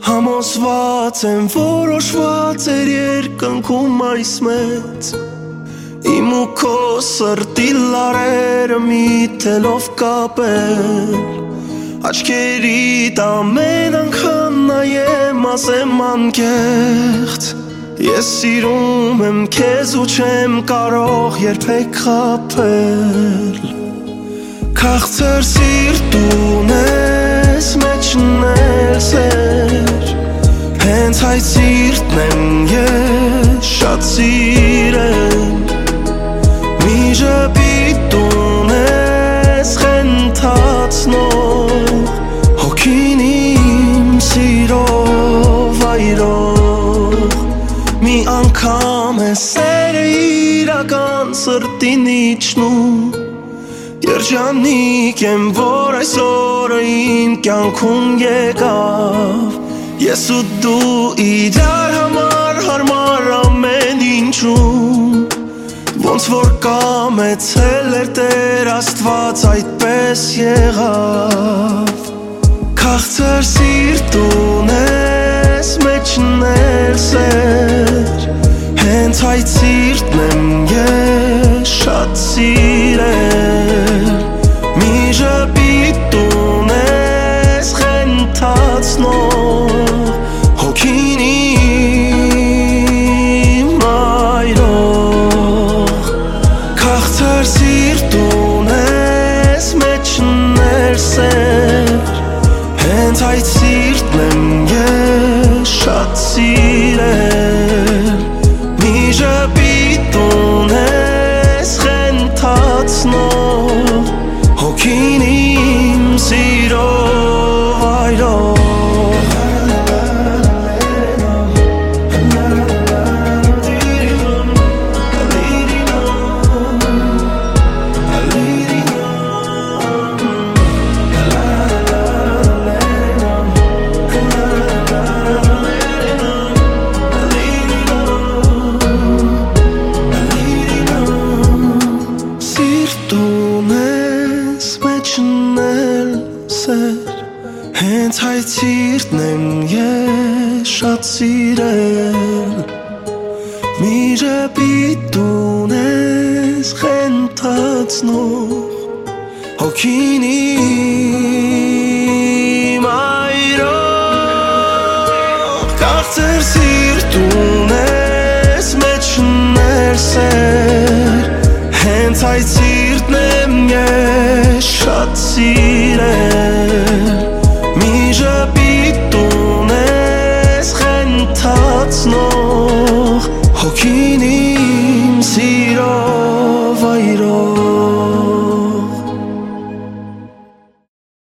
Համոզված եմ, որոշված էր երկնքում այս մեծ Իմ ու քո սրտի լարերը միթելով կապել Աչքերիդ ամեն անգամ նայեմ ասեմ անկեղծ Ես սիրում եմ քեզ ու չեմ կարող երբեք խաբել Քաղցր սիրտ ունես մեջն էլ սեր Հենց այդ սիրտն եմ ես շատ սիրել Մի ժպիտ ունես խենթացնող Հոգին իմ սիրով այրող Մի անգամ է սերը իրական սրտին իջնում Երջանիկ եմ, որ այս օրը իմ կյանքում եկավ Ես ու դու իրար համար հարմար ամեն ինչում Ոնց որ կամեցել էր Տեր Աստված այդպես եղավ Քաղցր սիրտ ունես մեջն էլ սեր Հենց այդ սիրտն եմ ես շատ սիրել Մի ժպիտ ունես խենթացնող Հոգին իմ այրող Քաղցր սիրտ ունես մեջն էլ սեր Հենց այդ սիրտն եմ ես շատ սիրել Մի ժպիտ ունես խենթացնող Հոգին իմ սիրով այրող Հենց այդ սիրտն եմ ես շատ սիրել Մի ժպիտ ունես խենթացնող Հոգին իմ այրող Քաղցր սիրտ ունես մեջն էլ սեր Հենց այդ սիրտն եմ ես շատ սիրել Մի ժպիտ ունես խենթացնող Հոգին